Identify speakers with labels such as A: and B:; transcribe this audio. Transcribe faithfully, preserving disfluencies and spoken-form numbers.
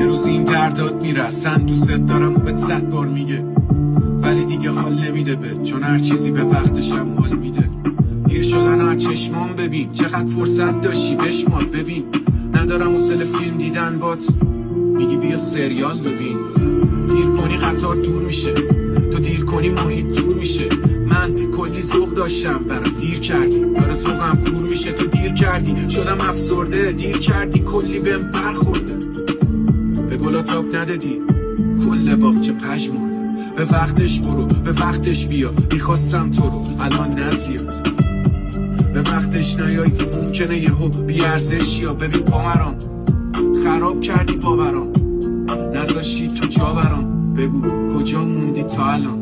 A: یه روز این دردات میرسن دوست دارم و بهت صد بار میگه، ولی دیگه حال نمیده به، چون هر چیزی به وقتشم حال میده. دیر شدن از چشمان ببین، چقدر فرصت داشتی بشمار ببین. ندارم حوصله فیلم دیدن بات، میگی بیا سریال ببین. دیر کنی قطار دور میشه، تو دیر کنی محیط دور میشه. من کلی ذوق داشتم برام دیر کردی، داره ذوقم کور میشه. تو دیر کردی شدم افسرده، دیر کردی کلی بهم برخورده. به گلا تاب ندادی کل باغچه پژمرده. به وقتش برو به وقتش بیا، میخواستم تو رو الان نزیاد. به وقتش نیایی ممکنه یهو بیارزشی. یا ببین پامرام خراب کردی باورام، نذاشتی تو جا برام. بگو کجا موندی تا الان؟